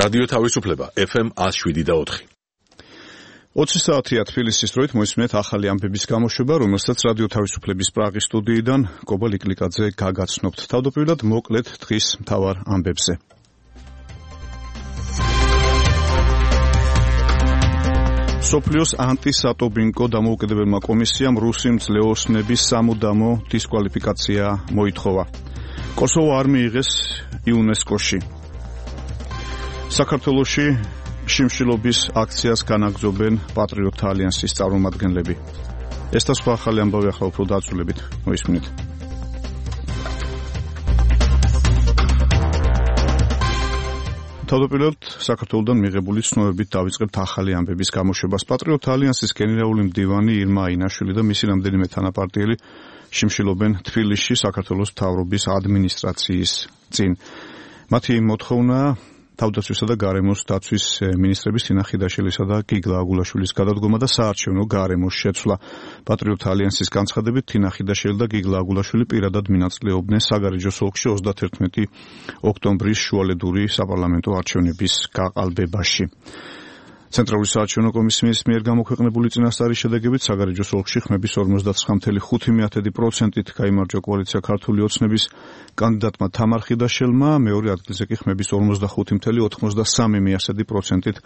რადიო თავისუფლება FM 107.4. 20 საათია თბილისის დროით მოისმენთ ახალი ამბების გამოშვება, რომელსაც რადიო თავისუფლების პრაღის სტუდიიდან კობა ლიკლიკაძე გაგაცნობთ. თავდაპირველად მოკლედ დღის მთავარ ამბებზე. სოფლიოს ანტისატობინკო დამოუკიდებელმა კომისიამ რუსი მძლეოსნების სამუდამო დისკვალიფიკაცია მოითხოვა. კოსოვო არ მიიღეს იუნესკოში. საქართველოში შიმშილობის აქციას განაგრძობენ პატრიოტთა ალიანსის წარმომადგენლები. ეს და სხვა ახალი ამბავი ახლა უფრო დაწვრილებით მოისმინეთ. თავდაპირველად საქართველოსთან მიღებული ცნობებით დავიწყებთ ახალი ამბების გამოშვებას. პატრიოტთა ალიანსის გენერალური მდივანი ირმა აინაშვილი და მისი რამდენიმე თანაპარტიელი შიმშილობენ თბილისში საქართველოს მთავრობის ადმინისტრაციის წინ. მათი მოთხოვნაა თავდაცვისა და გარემოს დაცვის მინისტრების თინა ხიდაშელისა და გიგლა აგულაშვილის გადადგომა და საარჩევნო გარემოს შეცვლა. პატრიოტთა ალიანსის განცხადებით თინა ხიდაშელი და გიგლა აგულაშვილი პირადად მონაწილეობდნენ საგარეჯოს ოლქში 31 ოქტომბრის შუალედური საპარლამენტო არჩევნების გაყალბებაში. ცენტრალური საარჩევნო კომისიის მიერ გამოქვეყნებული წინასწარი შედეგებით საგარეჯოს ოლქში ხმების 49.5%-ით გაიმარჯვა კოალიცია ქართული ოცნების კანდიდატმა თამარ ხიდაშელმა, მეორე ადგილზე კი ხმების 50.83%-ით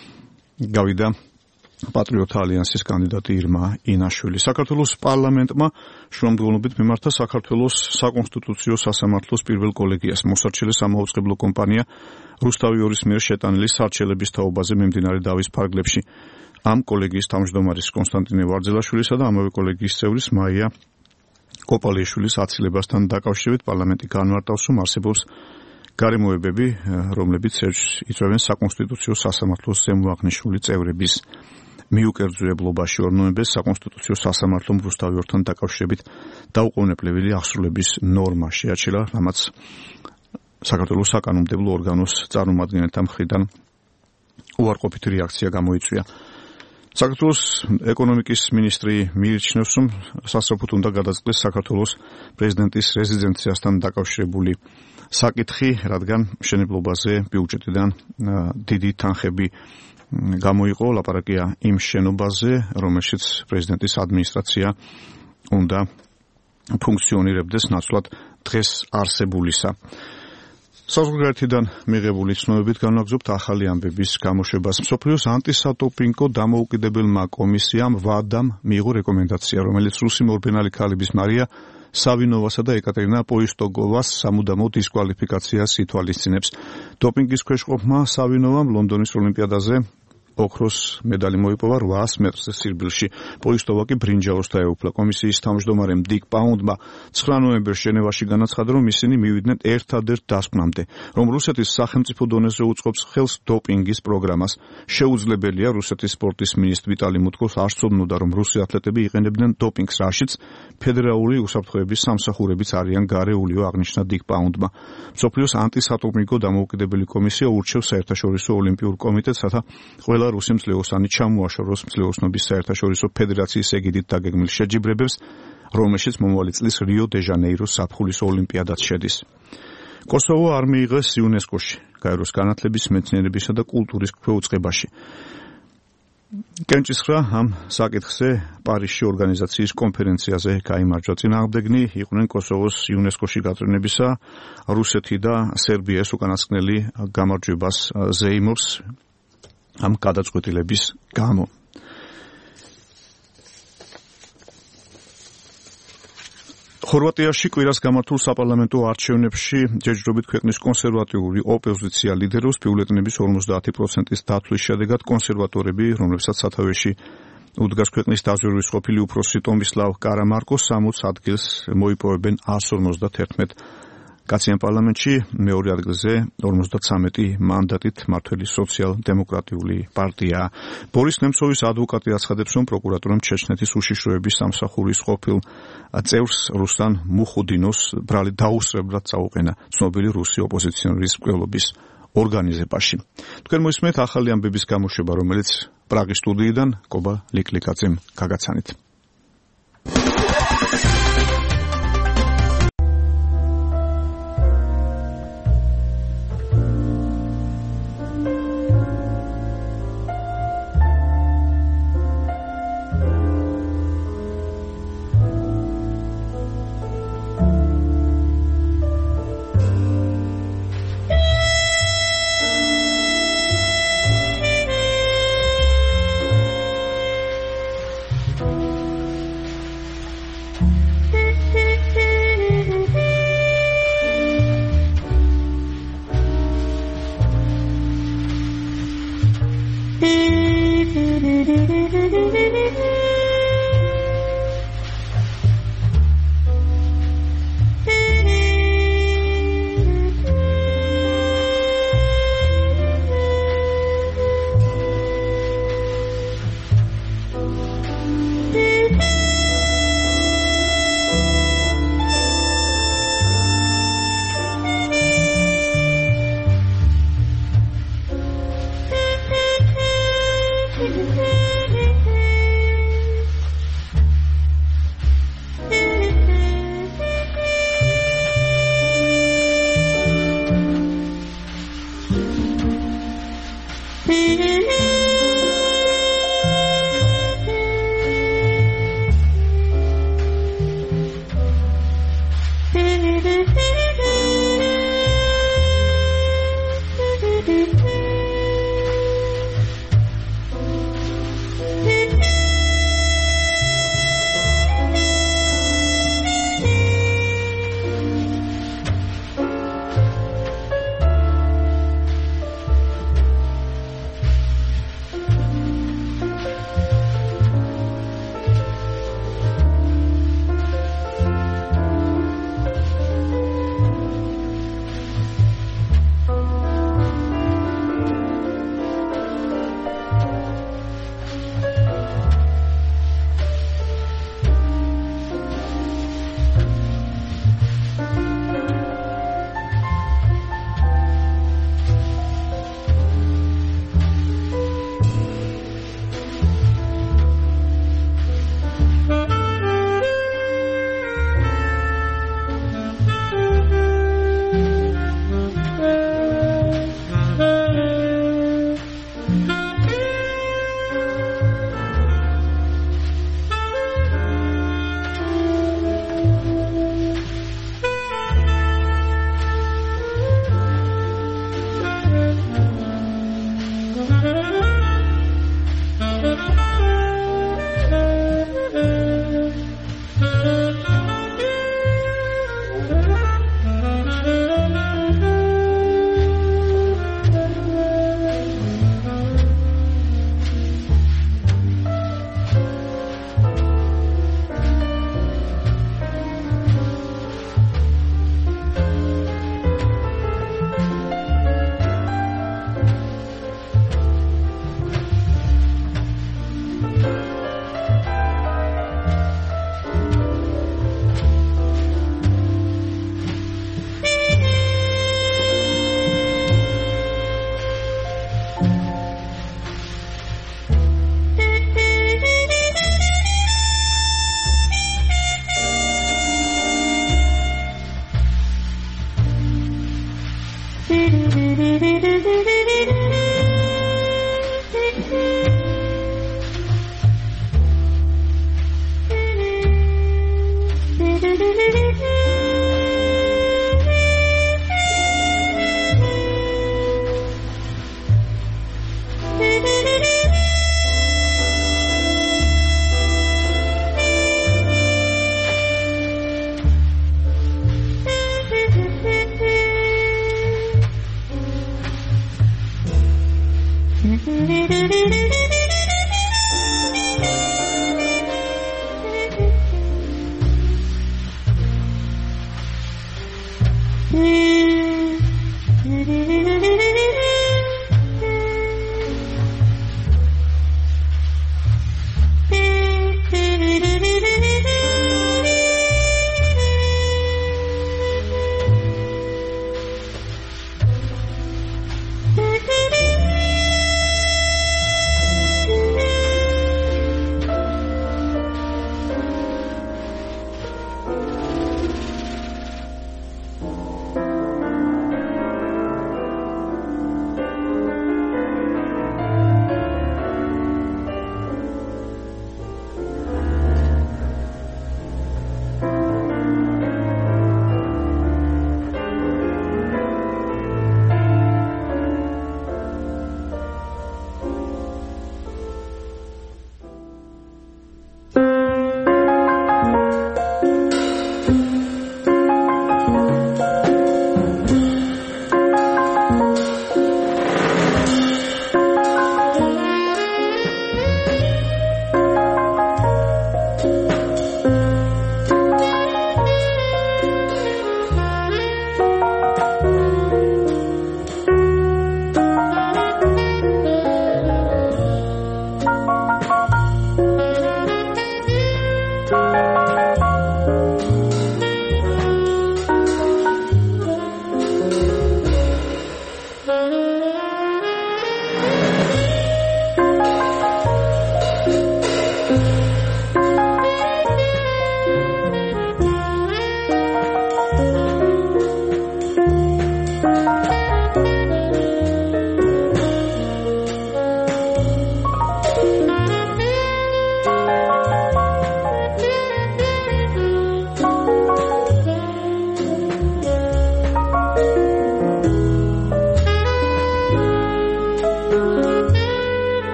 გავიდა პატრიოტთა ალიანსის კანდიდატი ირმა ინაშვილი. საქართველოს პარლამენტმა შრომდგომობით მიმართა საქართველოს საკონსტიტუციო სასამართლოს პირველ კოლეგიას. მოსარჩელე სამაუწყებლო კომპანია რუსთავი ორის მიერ შეტანილი სარჩელების თაობაზე მიმდინარე დავის ფარგლებში. ამ კოლეგიის თავმჯდომარის კონსტანტინე ვარძელაშვილისა და ამავე კოლეგიის წევრის მაია კოპალიშვილის აცილებასთან დაკავშირებით პარლამენტი განმარტავს, რომ არსებობს გარემოებები, რომლებიც იწვევენ საკონსტიტუციო სასამართლოს ზემოაღნიშნული წევრების მიუკერძუებლობაში ორნომებს საკონსტიტუციო სასამართლომ რუსთავი ორთან დაკავშირებით დაუყოვნებლივი აღსრულების ნორმა შეაჩერა, რამაც საქართველოს საკანონმდებლო ორგანოს წარმომადგენელთა მხრიდან უარყოფითი რეაქცია გამოიწვია. საქართველოს ეკონომიკის მინისტრი მიიჩნევს, რომ სასწრაფოდ უნდა გადაწყდეს საქართველოს პრეზიდენტის რეზიდენციასთან დაკავშირებული საკითხი, რადგან მშენებლობაზე ბიუჯეტიდან დიდი თანხები გამოიყო, ლაპარაკია იმ შენობაზე, რომელშიც პრეზიდენტის ადმინისტრაცია უნდა ფუნქციონირებდეს ნაცვლად დღეს არსებულისა. საზღვარგარეთიდან მიღებული ცნობებით განვაგრძობთ ახალი ამბების გამოშვებას. მსოფლიოს ანტისატოპინკო დამოუკიდებელმა კომისიამ ვადამ მიიღო რეკომენდაცია, რომელიც რუსი მორბენალი ქალების მარია სავინოვასა და ეკატერინა პოისტოგოვას სამუდამო დისკვალიფიკაციას ითვალისწინებს. დოპინგის ქვეშ ყოფმა სავინოვამ ლონდონის ოლიმპიადაზე ოქროს მედალი მოიპოვა 800 მეტრზე სირბილში. პოისტოვა კი ბრინჯაოს დაეუფლა. კომისიის თავმჯდომარემ დიკ პაუნდმა 9 ნოემბერს ჟენევაში განაცხადა, რომ ისინი მივიდნენ ერთადერთ დასკვნამდე, რომ რუსეთის სახელმწიფო დონეზე უწყობს ხელს დოპინგის პროგრამას. შეუძლებელია რუსეთის სპორტის მინისტრ ვიტალი მუტკოს არ ცოდნოდა, რომ რუსი ათლეტები იყენებდნენ დოპინგს, რაშიც ფედერალური უსაფრთხოების სამსახურებიც არიან გარეულიო, აღნიშნა დიკ პაუნდმა. მსოფლიოს ანტისატოპინკო დამოუკიდებელი კომისია ურჩევს საერთაშორისო ოლიმპიურ კომიტეტს, რათა ყველა რუსი მძლეოსანი ჩამოაშოროს მძლეოსნობის საერთაშორისო ფედერაციის ეგიდით დაგეგმილ შეჯიბრებებს, რომელშიც მომავალი წლის რიო დე ჟანეიროს ზაფხულის ოლიმპიადაც შედის. კოსოვო არ მიიღეს იუნესკოში, გაეროს განათლების, მეცნიერებისა და კულტურის ქვეუწყებაში. კენჭისხრა ამ საკითხზე პარიზში ორგანიზაციის კონფერენციაზე გაიმარჯვა. წინააღმდეგნი იყვნენ კოსოვოს იუნესკოში გაწევნებისა, რუსეთი და სერბია ეს უკანასკნელი გამარჯვებას ზეიმობს ამ გადაწყვეტილების გამო. ხორვატიაში კვირას გამართულ საპარლამენტო არჩევნებში ჯერჯერობით ქვეყნის კონსერვატიული ოპოზიცია ლიდერობს ბიულეტენების 50%-ის დათვლის შედეგად კონსერვატორები, რომლებსაც სათავეში უდგას ქვეყნის დაზვერვის ყოფილი უფროსი ტომისლავ კარამარკო 60 ადგილს მოიპოვებენ 151 კაციან პარლამენტში, მეორე ადგილზე 53 მანდატით მართველი სოციალ-დემოკრატიული პარტია. ბორის ნემცოვის ადვოკატი აცხადებს, რომ პროკურატურამ ჩეჩნეთის უშიშროების სამსახურის ყოფილ წევრს რუსტან მუხუდინოს ბრალი დაუსწრებლად წაუყენა ცნობილი რუსი ოპოზიციონერის მკვლელობის ორგანიზებაში. თქვენ მოისმენთ ახალი ამბების გამოშვება, რომელიც პრაღის სტუდიიდან კობა ლიკლიკაძემ გაგაცანით.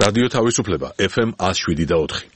რადიო თავისუფლება FM 107.4.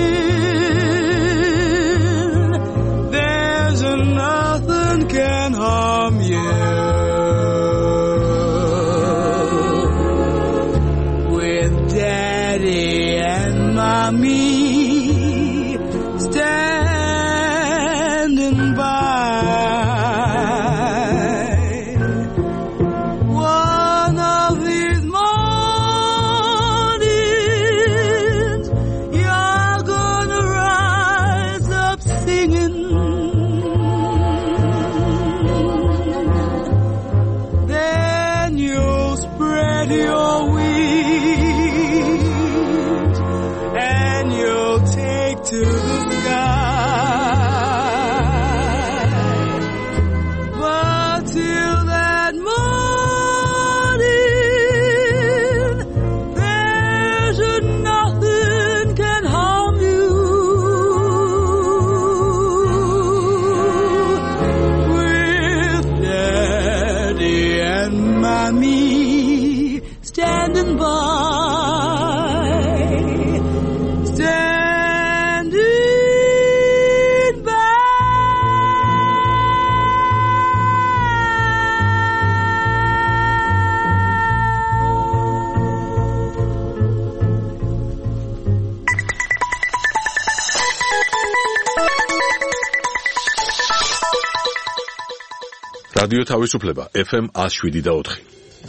can hide. from you. With Daddy and Mommy standing by. One of these mornings, you're gonna rise up singing. Then you'll spread your wings and you'll take to the sky. But till that morning, there's nothing can harm you. With Daddy and Mommy standing by. Standing by. რადიო თავისუფლება FM 107.4.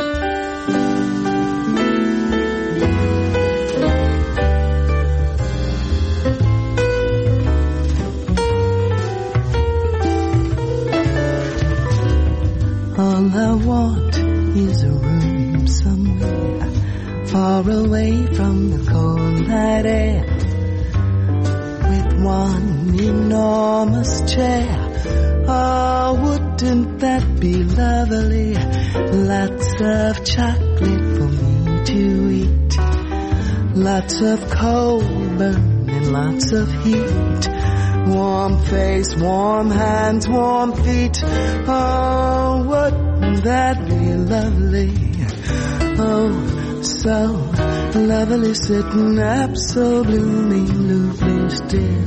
All I want is a room somewhere far away from the cold night air, with one enormous chair. Oh, wouldn't that be lovely? Lots of chocolate for me to eat, lots of coal burning, lots of heat, warm face, warm hands, warm feet. Oh, wouldn't that be lovely? Oh, so lovely, sitting absolutely still.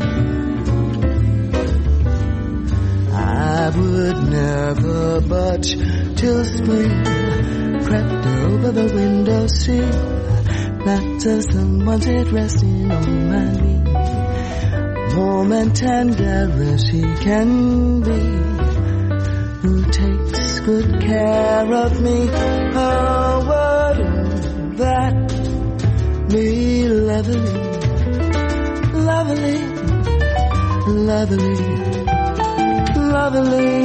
I would never budge till spring crept over the windowsill, not till someone's head resting on my knee, warm and tender as he can be, who takes good care of me. Oh, wouldn't that be lovely, lovely, lovely, lovely?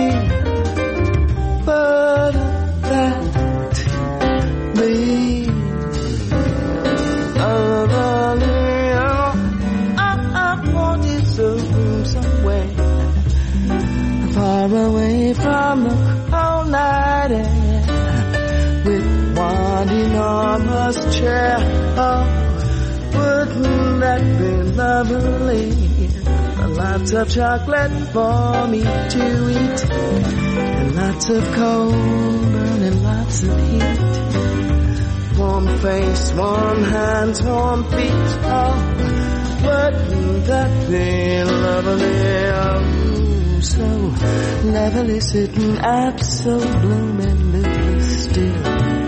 Wouldn't that be lovely? I wanted some somewhere far away from the cold night air, with one enormous chair. Oh, wouldn't that be lovely? Lots of chocolate for me to eat, and lots of coal burning, lots of heat, warm face, warm hands, warm feet. Oh, wouldn't that be lovely? Oh, so lovely, sitting absolutely still.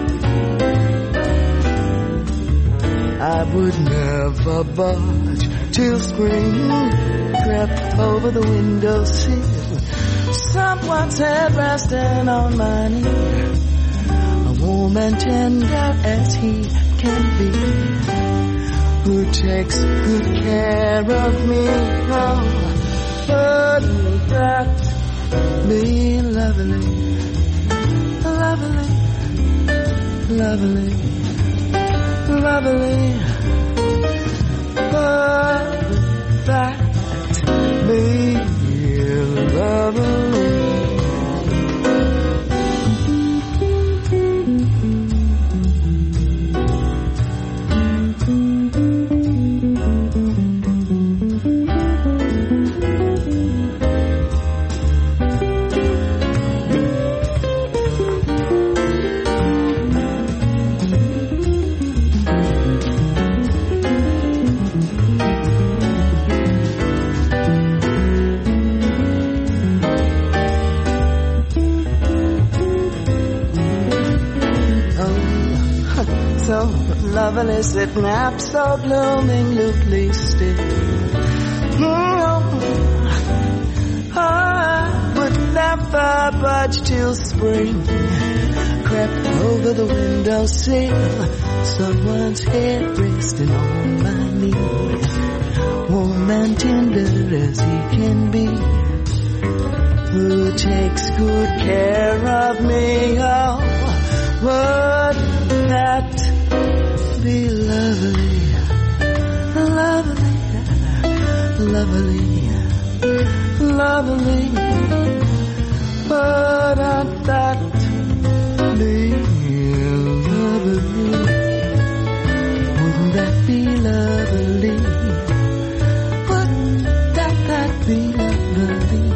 I would never budge till spring crept over the windowsill, someone's head resting on my knee, a warm and tender as he can be, who takes good care of me. Oh, wouldn't that be lovely, lovely, lovely, lovely? Wouldn't that be lovely? so lovely, sitting up so blooming, loosely still. I would never budge till spring crept over the windowsill, someone's head resting on my knee, warm and tender as he can be, who takes good care of me. Oh, would that be lovely, lovely, lovely, lovely? Would that be lovely? Wouldn't that be lovely? Would that be lovely?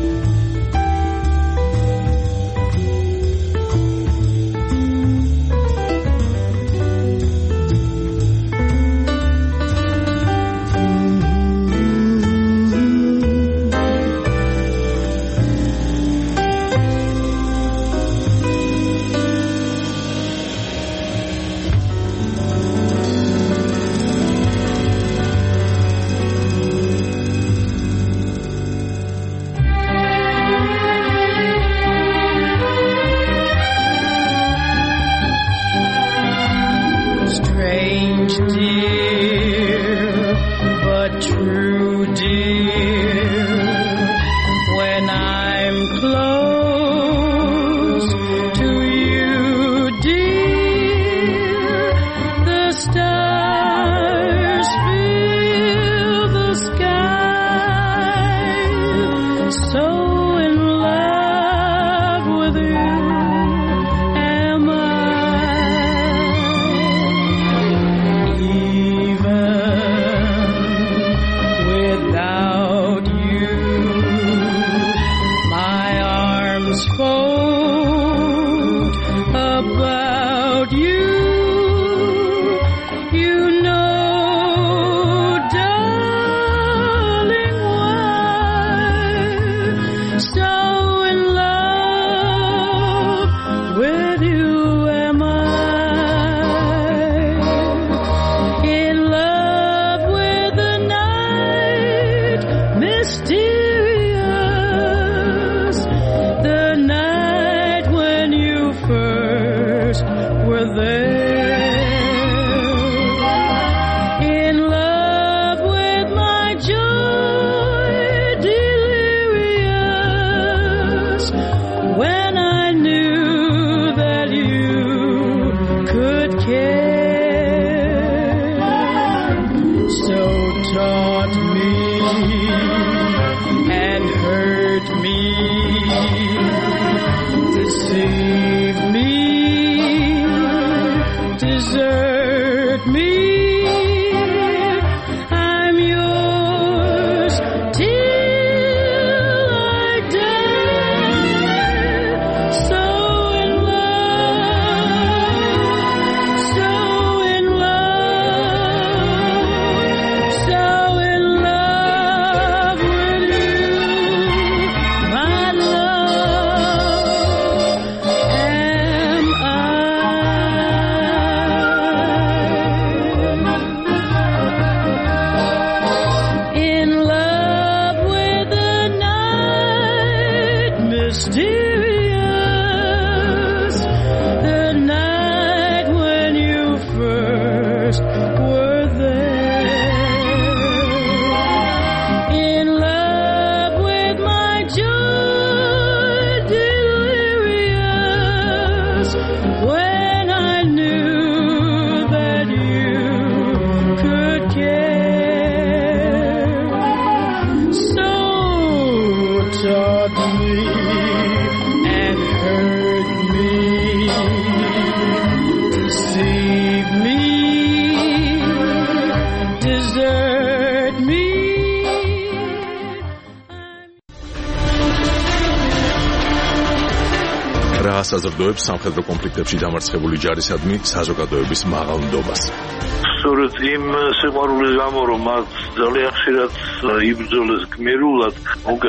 საზრდოებს სამხედრო კონფლიქტებში დამარცხებული ჯარისადმი საზოგადოების მაღალ ნდობას. სწორედ იმ სიყვარულის გამო, რომ მათ ძალიან ხშირად იბრძოლეს გმირულად,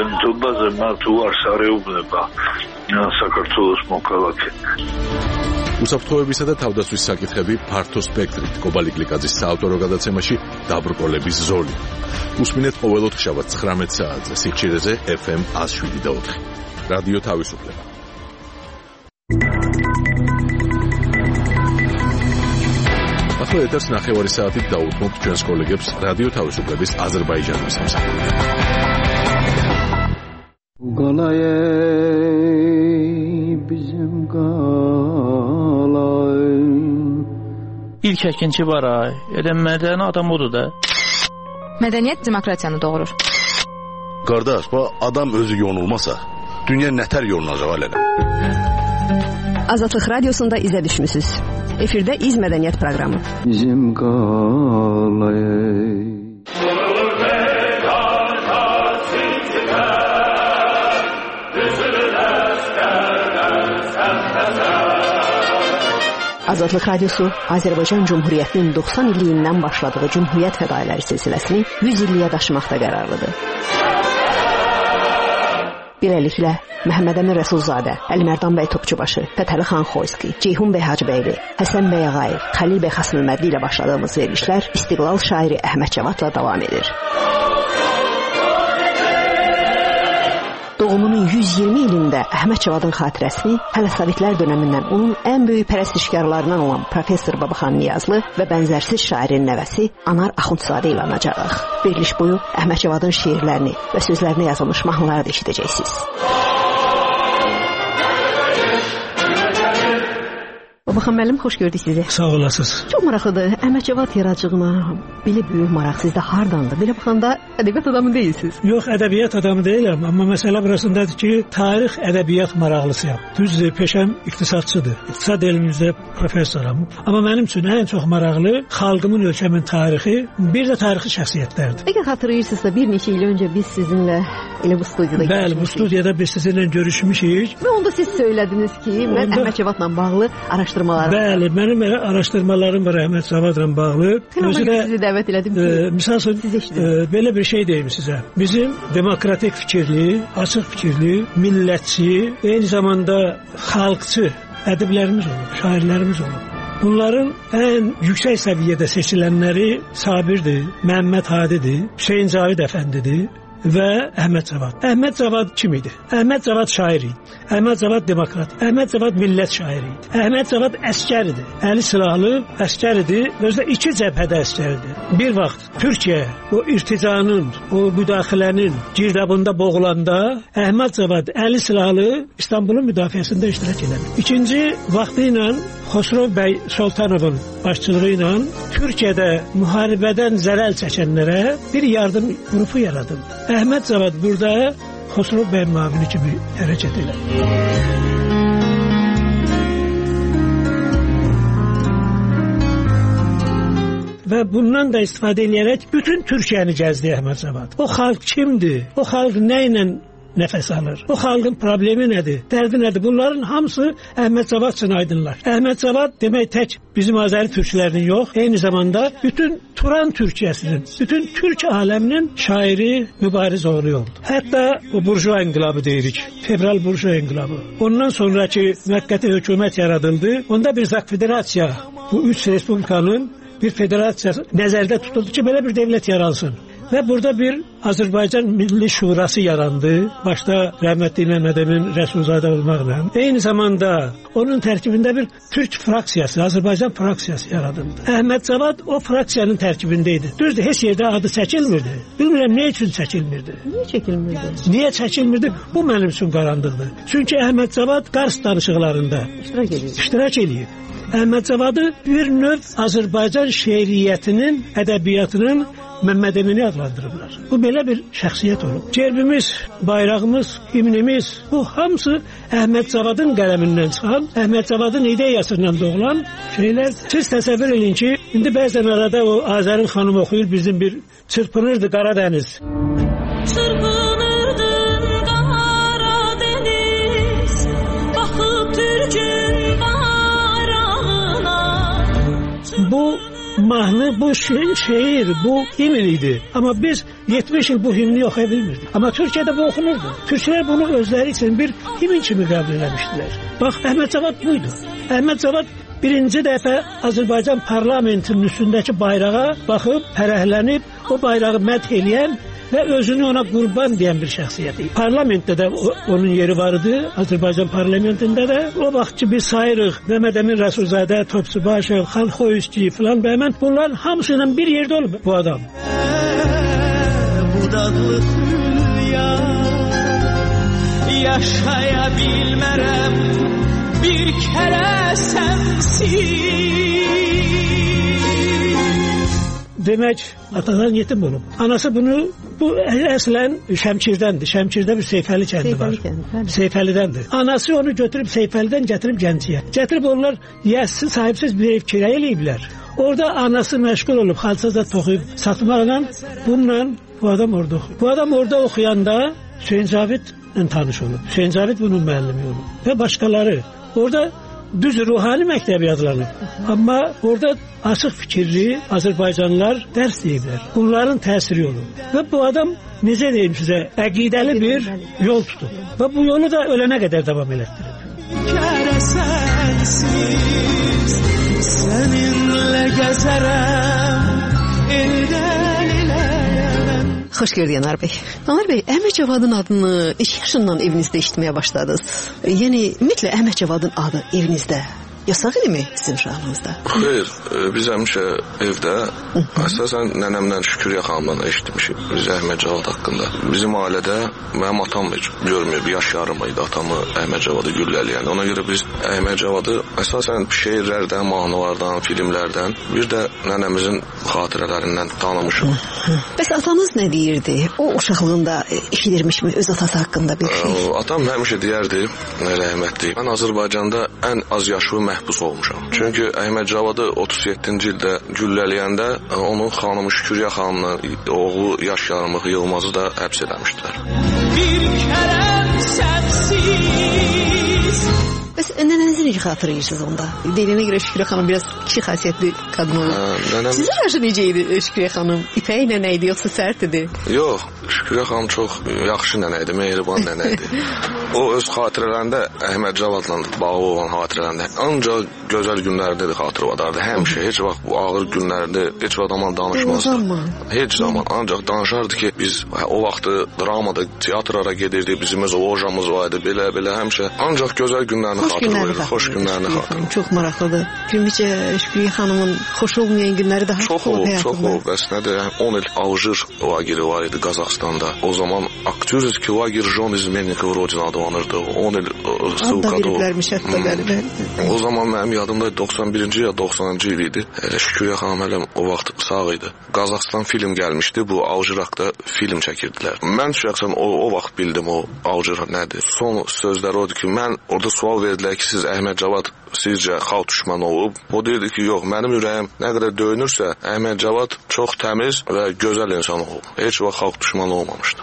უკანასკნელზე მათ უარს არეუბნება საქართველოს მოქალაქე. უსაფრთხოებისა და თავდაცვის საკითხები ფართო სპექტრით კობალი გლიკაძის საავტორო გადაცემაში დაბრკოლების ზოლი. უსმინეთ ყოველ ოთხშაბათს 19 საათზე სიხშირეზე FM 107.4. რადიო თავისუფლება. ახლა ეთერს ნახევარი საათით დაუთმობთ ჩვენს კოლეგებს რადიო თავისუფლების აზერბაიჯანის მსახურში. İlk əkinçi var ay. Mədəni adam odur da. Mədəniyyət demokratiyanı doğurur. Qardaş, adam özü yonulmasa, dünya nətər yolunacaq hələ? Azadlıq Radiosunda izə düşmüsünüz. Efirdə İz Mədəniyyət proqramı. Bizim qalayı Azadlıq Radiosu Azərbaycan Cümhuriyyətinin 90 illiyindən başladığı Cümhuriyyət fədailəri silsiləsini 100 illiyə daşımaqda qərarlıdır. Beləliklə, Məhəmməd Əmin Rəsulzadə, Əlimərdan bəy Topçubaşı, Fətəli xan Xoyski, Ceyhun bəy Hacıbəyli, Həsən bəy Ağayev, Xəlil bəy Xasmülmədli ilə başladığımız verilişlər İstiqlal şairi Əhməd Cavadla davam edir. Doğumunun 120 ilində Əhməd Cavadın xatirəsini hələ Sovetlər dönəmindən onun ən böyük pərəstişkarlarından olan Professor Babaxan Niyazlı və bənzərsiz şairin nəvəsi Anar Axundzadə ilə anacağıq. Veriliş boyu Əhməd Cavadın şeirlərini və sözlərinə yazılmış mahnıları da eşidəcəksiniz. Babaxan müəllim, xoş gördük sizi. Sağ olasınız. Çox maraqlıdır. Əhməd Cavad yaradıcılığına belə böyük maraq sizdə hardandır? Belə baxanda ədəbiyyat adamı deyilsiniz. Yox, ədəbiyyat adamı deyiləm, amma məsələ burasındadır ki, tarix ədəbiyyat maraqlısıyam. Düzdür, peşəm iqtisadçıdır. İqtisad elmimizdə professoram. Amma mənim üçün ən çox maraqlı xalqımın, ölkəmin tarixi, bir də tarixi şəxsiyyətlərdir. Əgər xatırlayırsınızsa, bir neçə il öncə biz sizinlə elə bu studiyada görüşmüşük. Bəli, bu studiyada biz sizinlə görüşmüşük. Və onda siz söylədiniz ki, mən Əhməd Cavadla bağlı araşdırmalarım. Bəli, mənim araşdırmalarım var Əhməd Cavadla bağlı. Özü də sizi dəvət elədim ki, misal üçün belə bir şey deyim sizə. Bizim demokratik fikirli, açıq fikirli, millətçi, eyni zamanda xalqçı ədiblərimiz olub, şairlərimiz olub. Bunların ən yüksək səviyyədə seçilənləri Sabirdir, Məhəmməd Hadidir, Hüseyn Cavid əfəndidir və Əhməd Cavad. Əhməd Cavad kim idi? Əhməd Cavad şair idi. Əhməd Cavad demokrat. Əhməd Cavad millət şairi idi. Əhməd Cavad əskər idi. Əli silahlı əskər idi. Özdə iki cəbhədə əskər idi. Bir vaxt Türkiyə o irticanın, o müdaxilənin girdabında boğulanda Əhməd Cavad əli silahlı İstanbulun müdafiəsində iştirak edir. İkinci vaxtı ilə Xosrov bəy Sultanovun başçılığı ilə Türkiyədə müharibədən zərər çəkənlərə bir yardım qrupu yaradıldı. Əhməd Cavad burada Xosrov bəy müavini kimi hərəkət edir. Və bundan da istifadə edərək bütün Türkiyəni gəzdi Əhməd Cavad. O xalq kimdir? O xalq nə ilə nəfəs alır? O xalqın problemi nədir? Dərdi nədir? Bunların hamısı Əhməd Cavad üçün aydınlar. Əhməd Cavad demək tək bizim Azəri türklərinin yox, eyni zamanda bütün Turan Türkiyəsinin, bütün Türk aləminin şairi, mübariz oğlu oldu. Hətta o burjuva inqilabı deyirik, fevral burjuva inqilabı. Ondan sonraki müvəqqəti hökumət yaradıldı. Onda bir zak federasiya, bu üç respublikanın bir federasiya nəzərdə tutuldu ki, belə bir dövlət yaransın. Və burada bir Azərbaycan Milli Şurası yarandı. Başda rəhmətli Məhəmməd Əmin Rəsulzadə olmaqla. Eyni zamanda onun tərkibində bir Türk fraksiyası, Azərbaycan fraksiyası yaradıldı. Əhməd Cavad o fraksiyanın tərkibində idi. Düzdür, heç yerdə adı çəkilmirdi. Bilmirəm nə üçün çəkilmirdi. Niyə çəkilmirdi? Niyə çəkilmirdi? Bu mənim üçün qaranlıqdır. Çünki Əhməd Cavad Qars danışıqlarında iştirak eləyib. Əhməd Cavadı bir növ Azərbaycan şeiriyyətinin, ədəbiyyatının Məhəmməd Əmini adlandırıblar. Bu belə bir şəxsiyyət olub. Gerbimiz, bayrağımız, himnimiz, bu hamısı Əhməd Cavadın qələmindən çıxan, Əhməd Cavadın ideyasından doğulan şeylər. Siz təsəvvür edin ki, indi bəzən arada o Azərin xanım oxuyur, bizim bir çırpınırdı Qaradəniz. Çırpınırdı Qaradəniz, baxıb Türkün bayrağına. Bu mahnı, bu şeir, bu himn idi. Amma biz 70 il bu himni oxuya bilmirdik. Amma Türkiyədə bu oxunurdu. Türklər bunu özləri üçün bir himn kimi qəbul eləmişdilər. Bax, Əhməd Cavad buydu. Əhməd Cavad birinci dəfə Azərbaycan parlamentinin üstündəki bayrağa baxıb, fərəhlənib, o bayrağı mədh eləyən və özünü ona qurban deyən bir şəxsiyyət idi. Parlamentdə də onun yeri var idi, Azərbaycan parlamentində də. O vaxt ki, biz sayırıq, Məhəmməd Əmin Rəsulzadə, Topçubaşov, Xan Xoyusçi filan və mən bunların hamısıyla bir yerdə olub bu adam. Budaqlı hülya yaşaya bilmərəm bir kərə sənsiz. Demək, atadan yetim olub. Anası bu əslən Şəmkirdəndir. Şəmkirdə bir Seyfəli kəndi var. Seyfəlidəndir. Anası onu götürüb Seyfəlidən gətirib Gəncəyə. Gətirib onlar yəssiz, sahibsiz bir ev kirayə eləyiblər. Orada anası məşğul olub, xalçazat toxuyub satmaqla, bununla bu adam orada oxuyub. Bu adam orada oxuyanda Hüseyn Cavidlə tanış olub. Hüseyn Cavid bunun müəllimi olub. Və başqaları. Orada düz ruhani məktəbi yazılanıb. Amma orada açıq fikirli Azərbaycanlılar dərs deyiblər. Bunların təsiri olub. Və bu adam, necə deyim sizə, əqidəli bir yol tutub. Və bu yolu da ölənə qədər davam elətdirib. Kərəsənsiz, səninlə gəzərəm, eldən eləyəm. Xoş gördük Anar bəy. Anar bəy, Əhməd Cavadın adını neçə yaşından evinizdə eşitməyə başladınız? Yəni, ümumiyyətlə Əhməd Cavadın adı evinizdə yasaq idimi sizin uşağınızda? Xeyr, biz həmişə evdə əsasən nənəmdən Şüküryə xanımdan eşitmişik biz Əhməd Cavad haqqında. Bizim ailədə mənim atam heç görməyib, yaş yarımıydı atamı Əhməd Cavadı güllələyən. Ona görə biz Əhməd Cavadı əsasən şeirlərdən, mahnılardan, filmlərdən, bir də nənəmizin xatirələrindən tanımışıq. Bəs atanız nə deyirdi? O uşaqlığında eşidirmişmi öz atası haqqında bir şey? Atam həmişə deyərdi, rəhmətli, mən Azərbaycanda ən az yaşlı məhbus olmuşam. Çünki Əhməd Cavadı 37-ci ildə güllələyəndə onun xanımı Şüküryə xanımla oğlu yaş yarımı Yılmazı da həbs eləmişdilər. Bir kərəm sənsiz. Bəs nənənizi necə xatırlayırsınız onda? Deyilənə görə Şüküryə xanım biraz kişi xasiyyətli qadın olur. Sizin yaşı necə idi Şüküryə xanım? İpək nənə idi, yoxsa sərt idi? Yox, Şüküryə xanım çox yaxşı nənə idi, mehriban nənə idi. O öz xatirələrində Əhməd Cavadla bağlı olan xatirələrində ancaq gözəl günlərdə də xatırladardı. Həmişə, heç vaxt bu ağır günlərdə heç vaxt aman danışmazdı. Heç zaman. Ancaq danışardı ki, biz o vaxtı dramada, teatrlara gedirdik, bizim öz lojamız var idi, belə həmişə. Ancaq gözəl günlərini xatırlayırdı, xoş günlərini xatırlayırdı. Çox maraqlıdır. Ümumiyyətcə Şüküryə xanımın xoş olmayan günləri daha çox olub həyatında. Çox olub. Bəs nədir? 10 il Alжир lageri var idi Qazaxstanda. O zaman Aktyorski lager Jon İzmennikov Rodin adlanırdı. 10 il sulqada olub. O zaman mənim yadımda 91-ci ya 90-cı il idi. Şüküryə xanım hələ o vaxt sağ idi. Qazaxstan film gəlmişdi. Bu Alжир haqqında film çəkirdilər. Mən şəxsən o vaxt bildim o Alжир nədir. Son sözləri odur ki, mən orada sual verdilər ki, siz Əhməd Cavad sizcə xalq düşmanı olub? O deyirdi ki, yox, mənim ürəyim nə qədər döyünürsə, Əhməd Cavad çox təmiz və gözəl insan olub. Heç vaxt xalq düşmanı olmamışdı.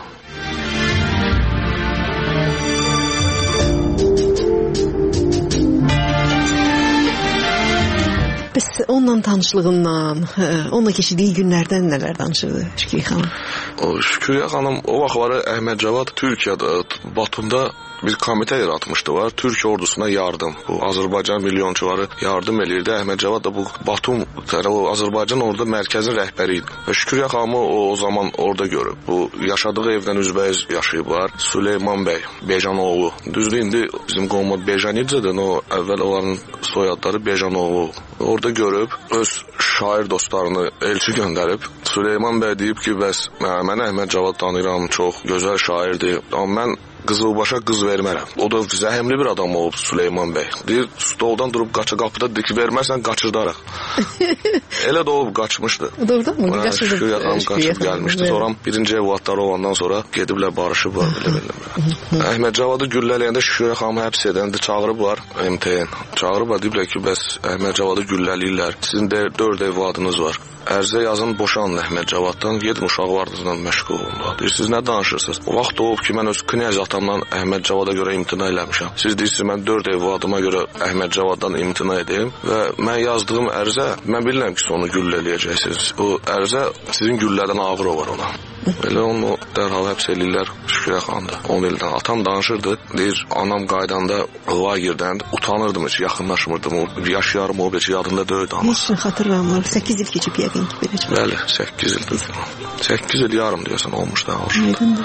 Bəs onunla tanışlığından, onunla keçirdiyi günlərdən nələr danışırdı Şüküryə xanım? Şüküryə xanım o vaxtları Əhməd Cavad Türkiyədə, Batumda bir komitə yaratmışdılar. Türk ordusuna yardım. Bu Azərbaycan milyonçuları yardım eləyirdi. Əhməd Cavad da bu Batum, Azərbaycan orada mərkəzin rəhbəri idi. Və Şüküryə xanımı o zaman orada görüb. Bu yaşadığı evdən üzbəyiz yaşayıblar. Süleyman bəy, Bejanoğlu. Düzdür, indi bizim qovma Bejanidcədən o əvvəl onların soyadları Bejanoğlu. Orada görüb öz şair dostlarını elçi göndərib. Süleyman bəy deyib ki, bəs mən Əhməd Cavad tanıyıram, çox gözəl şairdir. Amma mən Qızılbaşa qız vermərəm. O da zəhimli bir adam olub Süleyman bəy. Deyir, stoldan durub qapıda deyir ki, vermərsən qaçırdarıq. Elə də olub qaçmışdı. Doğrudan mı? Şüküryə xanım qaçıb gəlmişdi. Sonra birinci evlatları olandan sonra gediblər barışıblar. Əhməd Cavadı güllələyəndə Şüküryə xanımı həbs edəndə çağırıblar MTN. Çağırıblar, deyiblər ki, bəs Əhməd Cavadı gülləliyirlər. Sizin də 4 evladınız var. Ərzə yazın boşanın Əhməd Cavaddan, gedin uşaqlarınızla məşğul olun. Deyir, siz nə danışırsınız? O vaxt olub ki, mən öz knyaz atamdan Əhməd Cavada görə imtina eləmişəm. Siz deyirsiniz, mən 4 övladıma görə Əhməd Cavaddan imtina edeyim və mən yazdığım ərizə, mən bilirəm ki, onu güll eləyəcəksiniz. O ərizə sizin güllədən ağır olur ona. Belə onu dərhal həbs eləyirlər Şükürə xanımda. 10 ildən. Atam danışırdı, deyir, anam qaydanda layirdən utanırdım, heç yaxınlaşmırdım. Yaşayarım o heç yadında döyürdü ama. Heç xatırlamıram. 8 il keçib yəqin ki, beləcə. Bəli, 8 il. 8 il yarım deyəsən olmuş da. Aydındır.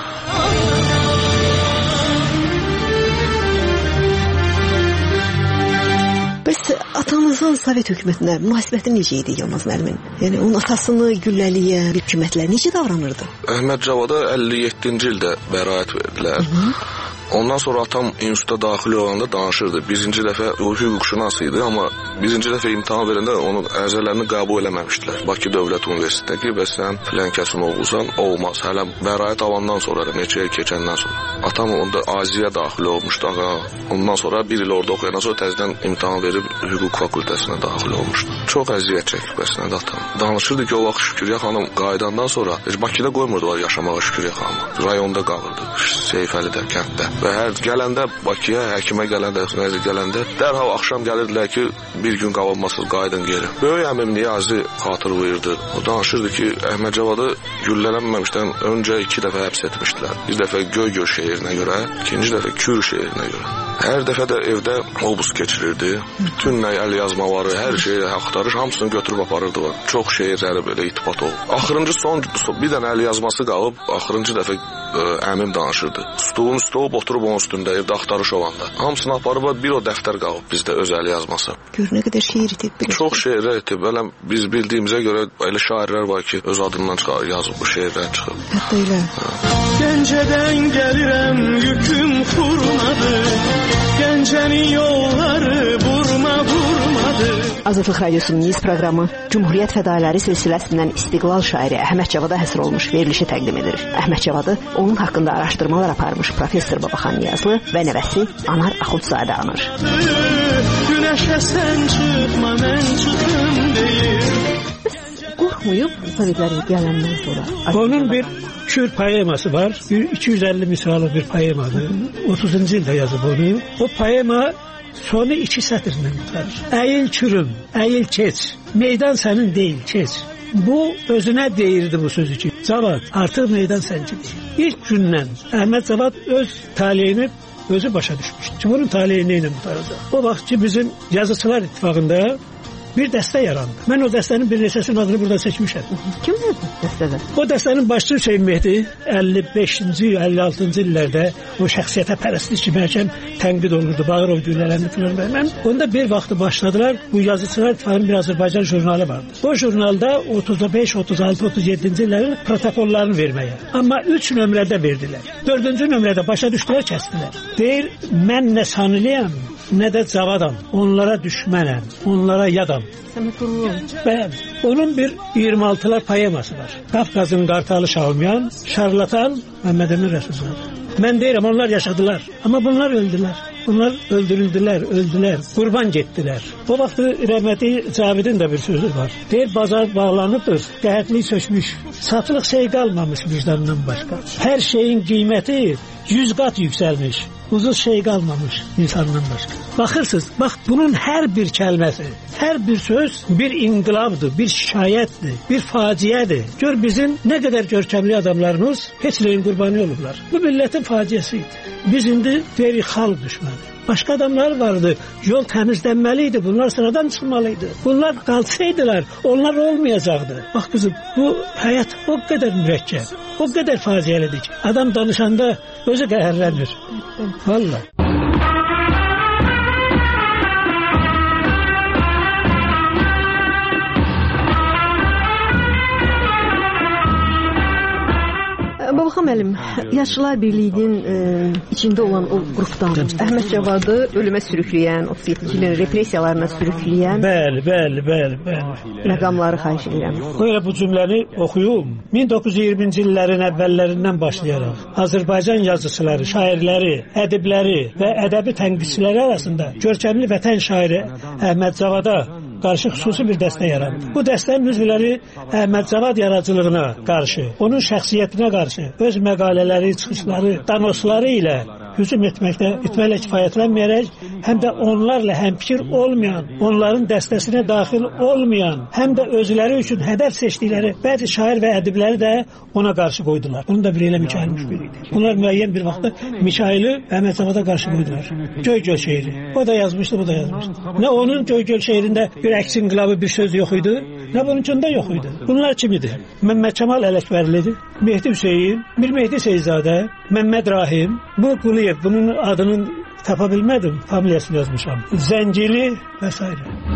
Bəs atanızın Sovet hökumətinə münasibəti necə idi Yılmaz müəllimin? Yəni onun atasını gülləliyən hökumətlər necə davranırdı? Əhməd Cavada 57-ci ildə bəraət verdilər. Ondan sonra atam instituta daxil olanda danışırdı. Birinci dəfə o hüquqşünas idi, amma birinci dəfə imtahan verəndə onun ərizələrini qəbul eləməmişdilər. Bakı Dövlət Universitetində ki, bəs sən filan kəsin oğlusan, olmaz. Hələ bəraət alandan sonra, neçə il keçəndən sonra. Atam onda Aziyə daxil olmuşdu. Ondan sonra bir il orada oxuyandan sonra təzədən imtahan verib hüquq fakültəsinə daxil olmuşdu. Çox əziyyət çəkib bəsnədə atam. Danışırdı ki, o vaxt Şükürə xanım qayıdandan sonra Bakıda qoymurdular yaşamağa Şükürə xanımı. Rayonda qalırdı, Seyfəlidə, kənddə. Və hər gələndə Bakıya, həkimə gələndə, dərhal axşam gəlirdilər ki, bir gün qalınmasız qayıdın geri. Böyük əmim Niyazi xatırlayırdı. O danışırdı ki, Əhməd Cavadı güllələnməmişdən öncə 2 dəfə həbs etmişdilər. Bir dəfə Göygöl şəhərinə görə, ikinci dəfə Kür şəhərinə görə. Hər dəfə də evdə obus keçirirdi. Bütün əl yazmaları, hər şeyi axtarış, hamısını götürüb aparırdılar. Çox şəhərləri belə itibat olub. Axırıncı son bir dənə əl yazması qalıb, axırıncı dəfə əmim danışırdı. Stolun üstə olub, oturub onun üstündə, evdə axtarış olanda. Hamısını aparıb, bir o dəftər qalıb bizdə öz əl yazması. Gör nə qədər şeir itib. Çox şeirlər itib. Biz bildiyimizə görə elə şairlər var ki, öz adından yazıb bu şeirlər çıxıb. Hətta elə. Gəncədən gəlirəm, yüküm xurmadır. Gəncənin yolları vurmadır. Azadlıq Radiosunun Niz proqramı Cumhuriyyət fədailləri silsiləsindən İstiqlal şairi Əhməd Cavada həsr olmuş verilişi təqdim edir. Əhməd Cavadı onun haqqında araşdırmalar aparmış professor Babaxan Niyazlı və nəvəsi Anar Axundzadə anır. Günəşə sən çıxma, mən çıxım deyir. Qorxmayıb Sovetləri gələndən sonra. Onun bir Kür poeması var. 250 misralı bir poemadır. 30-cu ildə yazıb onu. O poema sonu 2 sətirdən tutar. Əyil Kürüm, əyil keç. Meydan sənin deyil, keç. Bu özünə deyirdi bu sözü ki, Cavad, artıq meydan səncindir. İlk gündən Əhməd Cavad öz taleyini özü başa düşmüşdü ki, bunun taleyi neyle mutaracaq? O vaxt ki, bizim Yazıçılar İttifaqında bir dəstə yarandı. Mən o dəstənin bir neçəsinin adını burada seçmişəm. Kimdir dəstədə? O dəstənin başçı Hüseyin Mehdi 55-ci, 56-cı illərdə o şəxsiyyətə pərəstlik kimi həkəm tənqid olurdu, Bağırov düyülərində filan. Mən onda bir vaxtı başladılar, bu Yazıçılar İttifaqının bir Azərbaycan jurnalı vardı. O jurnalda 35, 36, 37-ci illərin protokollarını verməyə. Amma 3 nömrədə verdilər. 4-cü nömrədə başa düşdülər, kəsdilər. Deyir, mən nə sanılıyam, nə də Cavadam. Onlara düşmənəm, onlara yadam. Bəli. Onun bir 26'lar poeması var. Qafqazın qartalı Şahumyan, şarlatan Məhəmməd Əmin Rəsulzadə. Mən deyirəm, onlar yaşadılar. Amma bunlar öldülər. Bunlar öldülər, qurban getdilər. O vaxt rəhmətli Cavidin də bir sözü var. Deyir, bazar bağlanıbdır, qəhətlik sökmüş. Satılıq şey qalmamış vicdandan başqa. Hər şeyin qiyməti 100 qat yüksəlmiş. Ucuz şey qalmamış insandan başqa. Baxırsınız, bax bunun hər bir kəlməsi, hər bir söz bir inqilabdır, bir şikayətdir, bir faciədir. Gör bizim nə qədər görkəmli adamlarımız Hitlerin qurbanı olublar. Bu millətin faciəsi idi. Biz indi deyirik xalq düşməni. Başqa adamlar vardı, yol təmizlənməli idi, bunlar sıradan çıxmalıydı. Bunlar qalsaydılar, onlar olmayacaqdı. Bax qızım, bu həyat o qədər mürəkkəb, o qədər faciəlidir ki, adam danışanda özü qəhərlənir. Vallahi. Babaxan müəllim, Yaşlılar Birliyinin içində olan o qrupdan Əhməd Cavadı ölümə sürükləyən, 37-ci ilin repressiyalarına sürükləyən Bəli. məqamları xahiş edirəm. Böyle bu cümləni oxuyum. 1920-ci illərin əvvəllərindən başlayaraq Azərbaycan yazıçıları, şairləri, ədibləri və ədəbi tənqidçiləri arasında görkəmli vətən şairi Əhməd Cavada qarşı xüsusi bir dəstə yarandı. Bu dəstənin üzvləri Əhməd Cavad yaradıcılığına qarşı, onun şəxsiyyətinə qarşı, öz məqalələri, çıxışları, danosları ilə hücum etməklə kifayətlənməyərək, həm də onlarla həmfikir olmayan, onların dəstəsinə daxil olmayan, həm də özləri üçün hədəf seçdikləri bəzi şair və ədibləri də ona qarşı qoydular. Bunu da bir elə Mikail Müşbir idi. Bunlar müəyyən bir vaxtda Mikaili Əhməd Cavada qarşı qoydular. Göygöl şeiri. O da yazmışdı, bu da yazmışdı. Nə onun Göygöl şeirində bir əks inqilabı bir söz yox idi, nə bununkunda yox idi. Bunlar kim idi? Məmməd Kəmal Ələkbərlidir, Mehdi Hüseyin, Mir Mehdi Seyzadə, Məmməd Rahim, bu Quliyev, bunun adını tapa bilmədim, familiyasını yazmışam. Zəncili və s.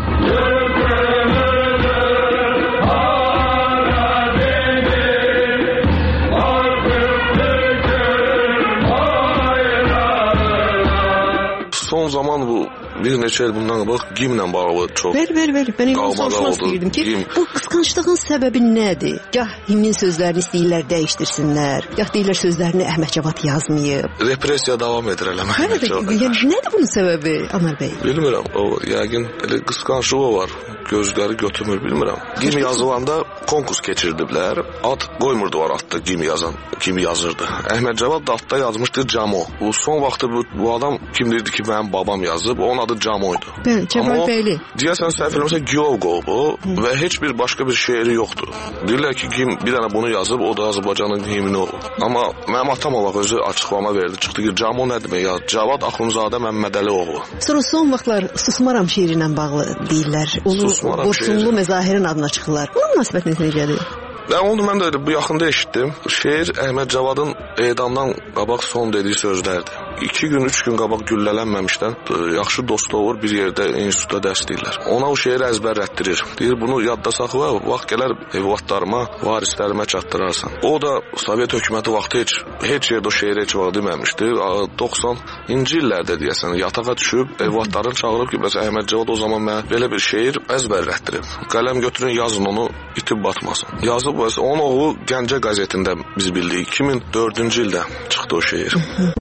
Son zaman bu bir neçə il bundan qabaq gimlə bağlı çox. Ver. Mən soruşmaq istəyirdim ki, bu qısqanclığın səbəbi nədir? Gah himnin sözlərini istəyirlər dəyişdirsinlər, gah deyirlər sözlərini Əhməd Cavad yazmayıb. Repressiya davam edir eləmə. Yəni nədir bunun səbəbi, Anar bəy? Bilmirəm, o yəqin elə qısqanclığı var. Gözləri götürmür, bilmirəm. Gim yazılanda konkurs keçirdiblər. Ad qoymurdular adda gim yazan. Kim yazırdı? Əhməd Cavad da adda yazmışdı Camo. Bu son vaxtda bu adam kim deyirdi ki, mənim babam yazıb, onun adı Camoydu. Bəli, Cəmal bəyli. Deyəsən səhv eləmirəmsə Giyovqo bu və heç bir başqa bir şeiri yoxdur. Deyirlər ki, kim bir dənə bunu yazıb, o da Azərbaycanın himni olur. Amma mənim atam Allah özü açıqlama verdi. Çıxdı ki, Camo nə demək ya? Cavad Axundzadə Məmmədəlioğlu. Sonra son vaxtlar Susmaram şeiri ilə bağlı deyirlər. Onu Qoşunlu Məzahirin adına çıxırlar. Bunun münasibətiniz necədir? Onu mən də bu yaxında eşitdim. Şeir Əhməd Cavadın edamdan qabaq son dediyi sözlərdir. 2 gün, 3 gün qabaq güllələnməmişdən yaxşı dostu olur, bir yerdə institutda dərs deyirlər. Ona o şeiri əzbərlətdirir. Deyir, bunu yadda saxla, vaxt gələr evlatlarıma, varislərimə çatdırarsan. O da Sovet hökuməti vaxtı heç yerdə o şeiri heç vaxt deməmişdi. 90-cı illərdə deyəsən yatağa düşüb, evlatlarını çağırıb ki, bəs Əhməd Cavad o zaman mənə belə bir şeir əzbərlətdirib. Qələm götürün, yazın onu, itib batmasın. Yazıb, onun oğlu Gəncə qəzetində biz bildik. 2004-cü ildə çıxdı o şeir.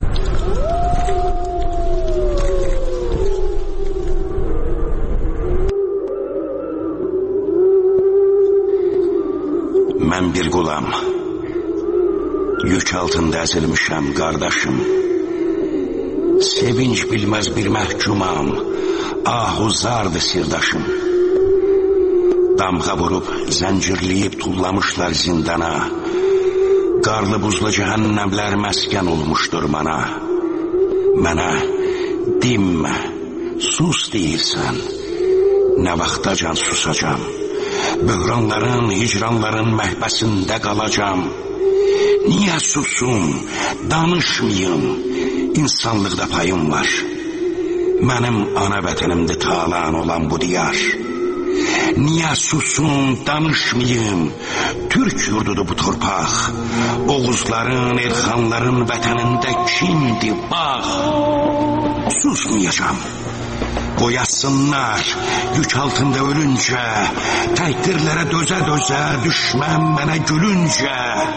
Mən bir qulam, yük altında əzilmişəm qardaşım. Sevinç bilməz bir məhkumam, ahuzardır sirdaşım. Damğa vurub, zəncirləyib tullamışlar zindana. Qarlı buzlu cəhənnəmlər məskən olmuşdur mana. Mənə dinmə, sus deyirsən, nə vaxtacan susacam. Böhranların, hicranların məhbəsində qalacam. Niyə susum, danışmayım, insanlıqda payım var. Mənim ana vətənimdə talan olan bu diyar. Niyə susum, danışmayım, Türk yurdudur bu torpaq. Oğuzların, Elxanların vətənində kimdir, bax. Susmayacam. Qoyasınlar, yük altında ölüncə, təkdirlərə dözə-dözə, düşmən mənə gülüncə.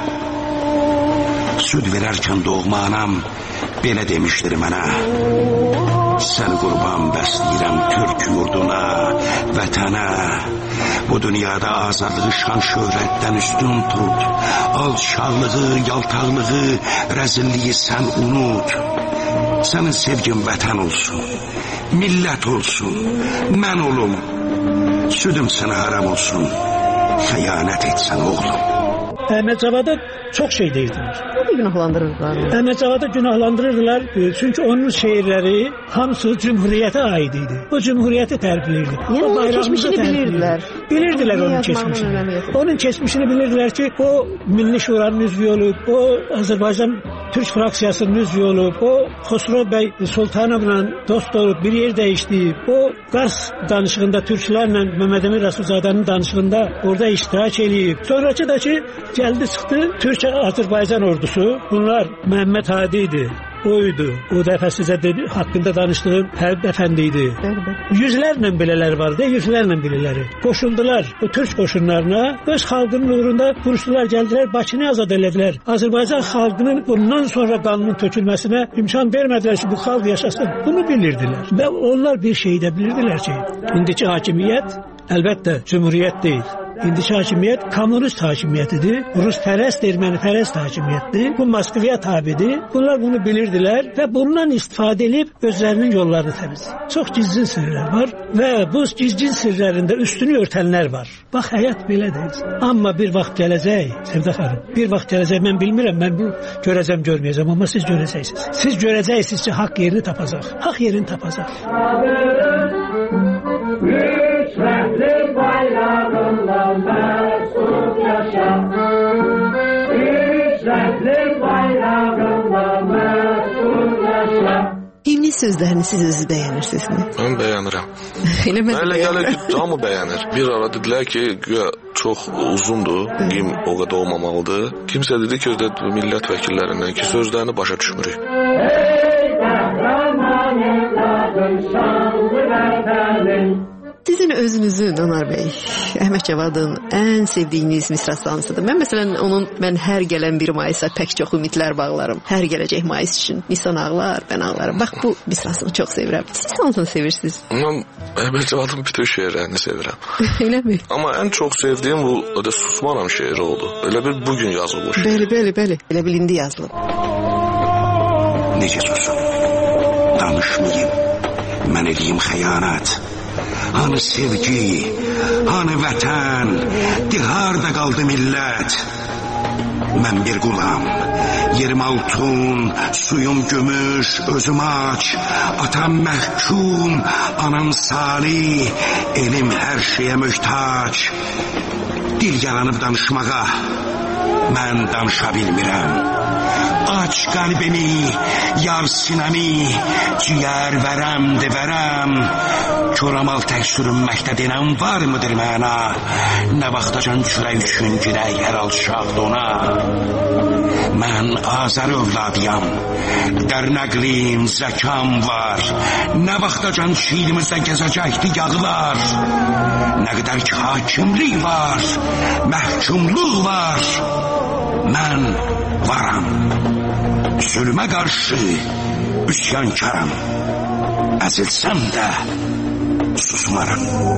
Süd verərkən doğma anam belə demişdir mənə. Sən qurban bəsləyirəm Türk yurduna, vətənə. Bu dünyada azadlığı şan şöhrətdən üstün tut. Alçaqlığı, yaltaqlığı, rəzilliyi sən unut. Sənin sevgin vətən olsun, millət olsun, mən olum. Südüm sənə haram olsun, xəyanət etsən oğlum. Əhməd Cavada çox şey deyirdilər. Nədir günahlandırırdılar? Əhməd Cavada günahlandırırdılar çünki onun şeirləri hamısı Cümhuriyyətə aid idi. O Cümhuriyyəti tərifləyirdi. Yəni onun keçmişini bilirdilər. Bilirdilər onun keçmişini. Onun keçmişini bilirdilər ki, o Milli Şuranın üzvü olub, o Azərbaycan Türk fraksiyasının üzvü olub, o Xosrov bəy Sultanovla dost olub, bir yer dəyişdiyib, o Qars danışığında Türklərlə Məhəmməd Əmin Rəsulzadənin danışığında orada iştirak edib. Sonrakı da ki, gəldi çıxdı Türk-Azərbaycan ordusu. Bunlar Məhəmməd Hadi idi. Oydu. O dəfə sizə haqqında danışdığım Hərb Əfəndi idi. Yüzlərlə belələri vardı, yüzlərlə belələri. Qoşuldular o Türk qoşunlarına, öz xalqının uğrunda vuruşdular, gəldilər, Bakını azad elədilər. Azərbaycan xalqının bundan sonra qanının tökülməsinə imkan vermədilər ki, bu xalq yaşasın. Bunu bilirdilər. Və onlar bir şey də bilirdilər ki, indiki hakimiyyət Əlbəttə, cümhuriyyət deyil. İndiki hakimiyyət kommunist hakimiyyətidir. Ruspərəst, ermənipərəst hakimiyyətdir. Bu Moskvaya tabidir. Bunlar bunu bilirdilər və bundan istifadə edib özlərinin yollarını təmizləyir. Çox gizlin sirlər var və bu gizlin sirlərində üstünü örtənlər var. Bax, həyat belədir. Amma bir vaxt gələcək, Sevda xanım, bir vaxt gələcək, mən bilmirəm, mən bu görəcəm, görməyəcəm, amma siz görəcəksiniz. Siz görəcəksiniz ki, haqq yerini tapacaq. Haqq yerini tapacaq. Üç rəhli bayrağında məsud yaşa. Üç rəhli bayrağında məsud yaşa. Himnin sözlərini siz özünüz bəyənirsinizmi? Mən bəyənirəm. Elə gəlir ki, hamı bəyənir. Bir ara dedilər ki, çox uzundur, himn o qədər olmamalıdır. Kimsə dedi ki, millət vəkillərindən ki, sözlərini başa düşmürük. Ey qəhrəman evladım, şanlı vətənim. Sizin özünüzün, Anar bəy, Əhməd Cavadın ən sevdiyiniz misrası hansıdır? Mən məsələn mən hər gələn 1 mayısa pək çox ümidlər bağlarım. Hər gələcək mayıs üçün. Nisan ağlar, mən ağlarım. Bax, bu misrasını çox sevirəm. Siz hansını sevirsiniz? Mən Əhməd Cavadın bütün şeirlərini sevirəm. Eləmi? Amma ən çox sevdiyim bu Susmaram şeiri oldu. Elə bil bugün yazılmış. Bəli. Elə bil indi yazılıb. Necə susum? Danışmayayım. Mən edeyim xəyanət. Hani sevgi, hani vətən, harda qaldı millət? Mən bir qulam, yerim altun, suyum gümüş, özüm aç, atam məhkum, anam salih, elim hər şeyə möhtac. Dil yaranıb danışmağa, mən danışa bilmirəm. Aç qəlbimi, yar sinəmi, ciyər verəm, verəm. Çoramal tək sürünməkdə denən var mıdır mənə? Nə vaxtacan çürək üçün girək hər alçaq dona? Mən Azər övladıyam, dərnəqlim, zəkam var. Nə vaxtacan şiirimizdə gəzəcəkdi yağlar? Nə qədər ki hakimlik var, məhkumluq var. Mən varam, zulmə qarşı üsyankaram. Əzilsəm də susmaram.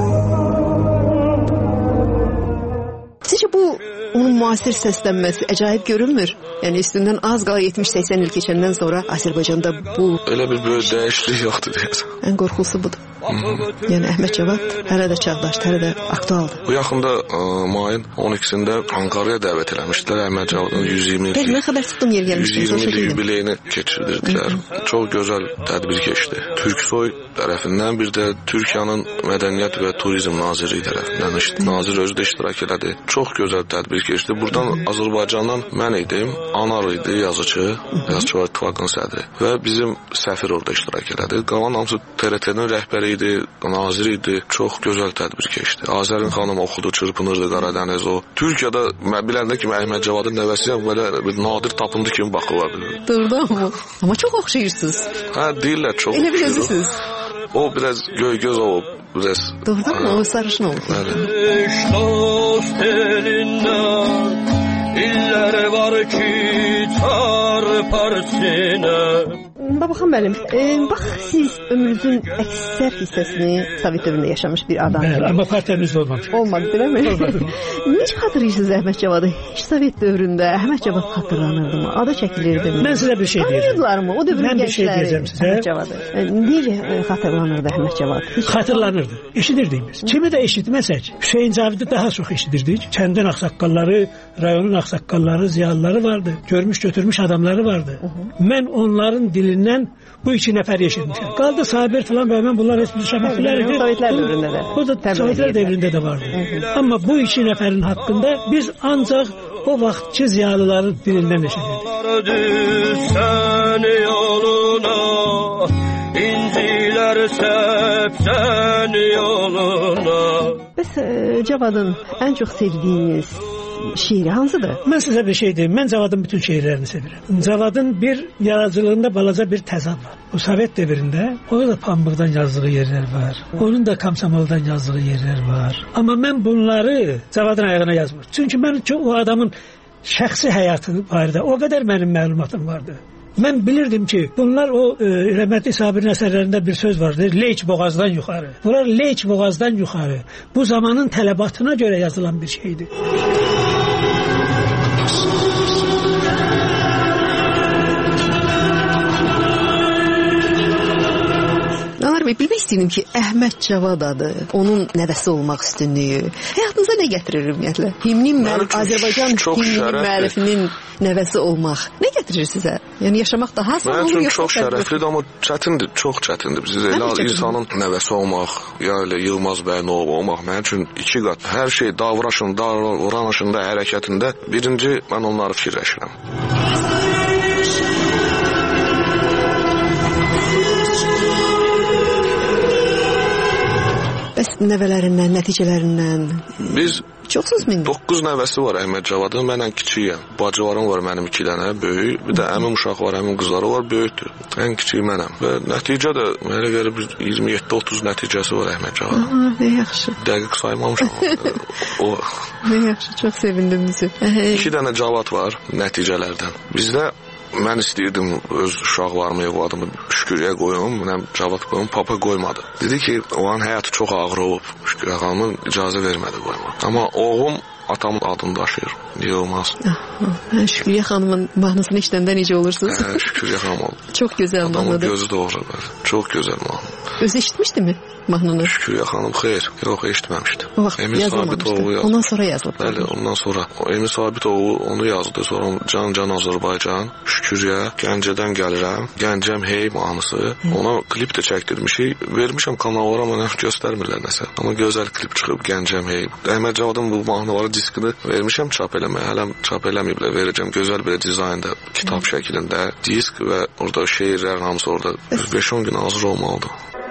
Sizcə bu onun müasir səslənməsi əcaib görünmür? Yəni üstündən az qala 70-80 il keçəndən sonra Azərbaycanda bu... Elə bir böyük dəyişiklik yoxdur deyəsən. Ən qorxulusu budur. Yəni Əhməd Cavad hələ də çağdaşdır, hələ də aktualdır. Bu yaxında mayın 12-sində Ankara'ya dəvət eləmişdilər. Əhməd Cavadın 120 illik. Mən xəbər tutdum yer gəlmişdim. 120 illik yubileyini keçirdirdilər. Çox gözəl tədbir keçdi. Türksoy tərəfindən, bir də Türkiyənin Mədəniyyət və Turizm Nazirliyi tərəfindən nazir özü də iştirak elədi. Çox gözəl tədbir keçdi. Buradan Azərbaycandan mən idim, Anar idi, yazıcı İttifaqının sədri və bizim səfir orada iştirak elədi. Qalan hamısı TRT-nin rəhbəri idi, nazir idi. Çox gözəl tədbir keçdi. Azərin xanım oxudu, çırpınırdı Qaradəniz o. Türkiyədə mən biləndə ki, Əhməd Cavadın nəvəsiyəm, belə bir nadir tapındı kimi baxırlar. Doğrudan. Amma çox oxşayırsınız. Hə, deyirlər çox. Elə bilirsiniz. O biraz göz olub, biraz. Doğrudan mı? O sarışın olub. İller var ki çarpar sinə. Babaxan müəllim, bax siz ömrünüzün əksər hissəsini Sovet dövründə yaşamış bir adam. Bəli, amma partiyamızda olmamış. Olmadı, değil mi? Olmadı. Necə xatırlayırsınız Əhməd Cavadı? Sovet dövründə Əhməd Cavad xatırlanırdı mı? Adı çəkilirdi mi? Mən sizə bir şey deyəcəm. Tanıyırdılar mı? O dövrün gəncləri. Mən bir şey deyəcəm sizə. Əhməd Cavadı. Necə xatırlanırdı Əhməd Cavad? Xatırlanırdı. Eşidirdik biz. Kimi də eşitməsək, Hüseyn Cavidi daha çox eşidirdik. Kəndin ağsaqqalları, rayonun ağsaqqalları, ziyalıları vardı. Görmüş götürmüş adamları vardı. Mən onların dilindən bu 2 nəfər eşitmişəm. Qaldı Sabir falan və mən bunlar heç bir şəbəkələr idi. Sovetlər dövründə də. Bu da Sovetlər dövründə də vardı. Amma bu 2 nəfərin haqqında biz ancaq o vaxtki ziyalıların dilindən eşidirdik. Sən yoluna, incilər səpsən yoluna. Bəs Cavadın ən çox sevdiyiniz şiiri hansıdır? Mən sizə bir şey deyim. Mən Cavadın bütün şeirlərini sevirəm. Cavadın bir yaradıcılığında balaca bir təzad var. Bu Sovet dövründə onun da pambıqdan yazdığı yerlər var. Onun da komsomoldan yazdığı yerlər var. Amma mən bunları Cavadın ayağına yazmır. Çünki mən o adamın şəxsi həyatı barədə o qədər mənim məlumatım vardı. Mən bilirdim ki, bunlar o rəhmətli Sabirin əsərlərində bir söz vardır, leyç boğazdan yuxarı. Bunlar leyç boğazdan yuxarı. Bu zamanın tələbatına görə yazılan bir şeydir. Bilmək istəyirdim ki, Əhməd Cavad adı, onun nəvəsi olmaq üstünlüyü həyatınıza nə gətirir ümumiyyətlə? Azərbaycan himnin müəllifinin nəvəsi olmaq nə gətirir sizə? Yəni yaşamaq daha asan olur? Mənim üçün çox şərəflidir, amma çətindir, çox çətindir. Biz elə insanın nəvəsi olmaq, ya elə Yılmaz bəyin oğlu olmaq mənim üçün iki qat. Hər şey davranışında, hərəkətində birinci mən onları fikirləşirəm. Bəs nəvələrindən, nəticələrindən biz çoxsuz mindi? 9 nəvəsi var Əhməd Cavadın, mənlə kiçiyəm. Bacılarım var mənim 2 dənə, böyük. Bir də əmim uşaq var, əmim qızları var, böyükdür. Ən kiçiyi mənəm. Və nəticə də mənə görə 27-30 nəticəsi var Əhməd Cavadın. Nə yaxşı. Dəqiq saymamışam. Nə yaxşı, çox sevindim bizi. 2 dənə Cavad var nəticələrdən. Bizdə mən istəyirdim öz uşaqlarımı, evladımı Şüküryə qoyum, mənəm Cavad qoyum, papa qoymadı. Dedi ki, o an həyatı çox ağır olub, Şüküryə xanımın icazə vermədi qoyma. Amma oğlum atamın adını daşıyır, niyə olmaz? Şüküryə xanımın mahnısını işləndə necə olursunuz? Şüküryə xanım oldu. Çox gözəl mahnıdır. Adamın gözü doğru, çox gözəl mahnı. Özü eşitmişdi mi mahnını? Şüküryə xanım xeyr, yox eşitməmişdi. O vaxt yazılmamışdı, ondan sonra yazılıb. Bəli, ondan sonra. Emil Sabitoğlu onu yazdı, sonra Can Azərbaycan, Şüküryə, Gəncədən gəlirəm, Gəncəm hey mahnısı. Ona klip də çəkdirmişik, vermişəm kanallara, mənə göstərmirlər nəsə. Amma gözəl klip çıxıb, Gəncəm hey. Əhməd Cavadın bu mahnıları diskini vermişəm çap eləməyə, hələm çap eləməyiblər, verəcəm gözəl bir dizaynda, kitab şəklində, disk və orada şeirlərin hamısı orada 5-10 gün hazır olmalıdır.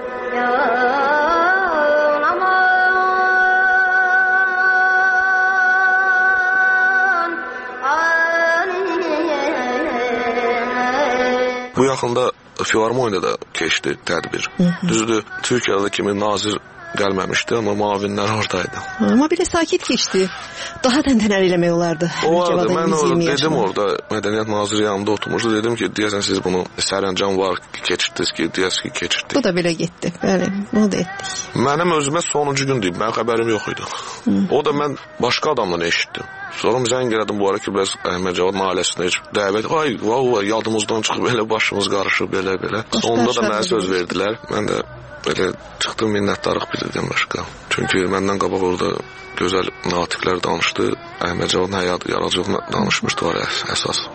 Bu yaxında Filarmoniyada da keçdi tədbir. Düzdür, Türkiyədə kimi nazir gəlməmişdi, amma mavinlər oradaydı. Amma bir də sakit keçdi. Daha təntənəli eləmək olardı. Olardı, mən dedim orada, Mədəniyyət Naziri yanımda oturmuşdu, dedim ki, deyəsən siz bunu sərəncam var keçirdiniz ki, deyəsən ki, keçirdik. Bu da belə getdi, bəli, onu da etdik. Mənim özümə sonuncu gün deyib, mənim xəbərim yox idi. O da mən başqa adamdan eşitdim. Sonra zəng elədim bu ara ki, biraz Əhməd Cavad ailəsinə heç dəvət, ay, vallahi yadımızdan çıxıb, belə başımız qarışıb, belə. Sonunda da mənə söz verdilər, mən də belə çıxdım, minnətdarlıq bildirdim başqa. Çünki məndən qabaq orada gözəl natiqlər danışdı, Əhməd Cavadın həyat yaradıcılığını danışmışdılar əsas.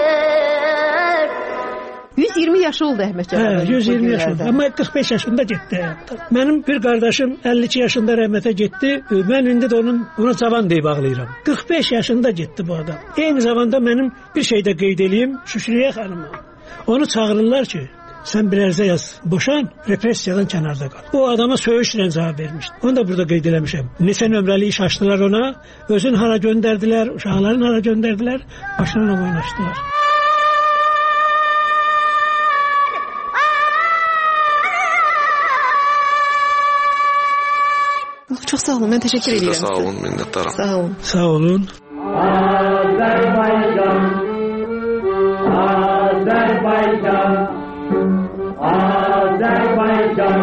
120 yaşı oldu Əhməd Cavadın. 120 yaşı oldu. Amma 45 yaşında getdi həyatdan. Mənim bir qardaşım 52 yaşında rəhmətə getdi. Mən indi də ona cavan deyib ağlayıram. 45 yaşında getdi bu adam. Eyni zamanda mənim bir şey də qeyd edeyim, Şüküryə xanıma. Onu çağırırlar ki, sən bir ərizə yaz, boşan, repressiyadan kənarda qal. O adama söyüşlə cavab vermişdi. Onu da burada qeyd eləmişəm. Neçə nömrəli iş açdılar ona, özün hara göndərdilər, uşaqların hara göndərdilər, başlarına oynaşdılar. Çox sağ olun, mən təşəkkür edirəm. Siz də sağ olun, minnətdaram. Sağ olun. Sağ olun. Azerbaycan,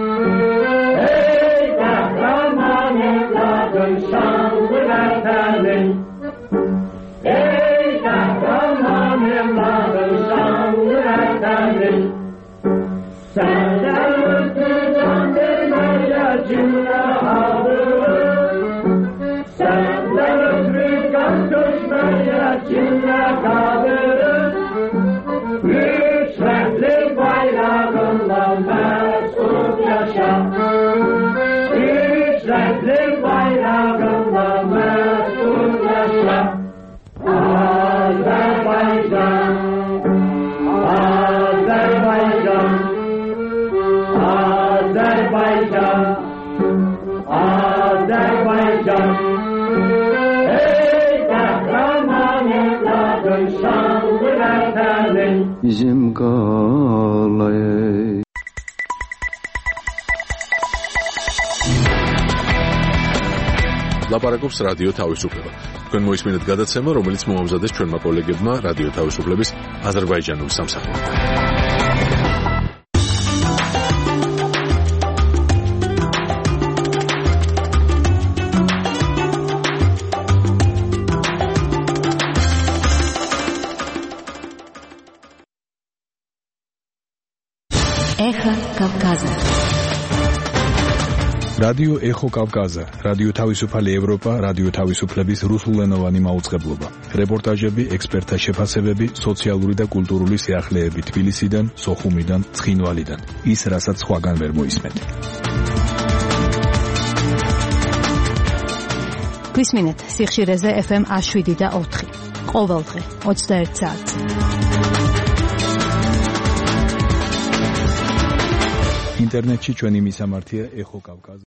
ey kahraman evladım şanlı vətənin, ey kahraman evladım şanlı vətənin, səndən ötü can verməyə cümlə alırım, səndən ötü qan tökməyə cümlə qalırım, üç rəngli bayrağınla məsud yaşa, üç rəngli bayrağınla məsud yaşa. Azərbaycan, Azərbaycan, Azərbaycan, Azərbaycan, ey qəhrəman evladım şanlı vətənin, bizim qalayı. ლაპარაკობს რადიო თავისუფლება. თქვენ მოისმინეთ გადაცემა, რომელიც მოამზადეს ჩვენმა კოლეგებმა რადიო თავისუფლების აზერბაიჯანულ სამსახურში. Эхо Кавказа. რადიო ეხო კავკაზა, რადიო თავისუფალი ევროპა, რადიო თავისუფლების რუსულენოვანი მაუწყებლობა. რეპორტაჟები, ექსპერტთა შეფასებები, სოციალური და კულტურული სიახლეები თბილისიდან, სოხუმიდან, ცხინვალიდან. ის, რასაც სხვაგან ვერ მოისმენთ. გვისმინეთ სიხშირეზე FM 107 და 4. ყოველდღე 21 საათზე. ინტერნეტში ჩვენი მისამართია ეხო კავკაზა.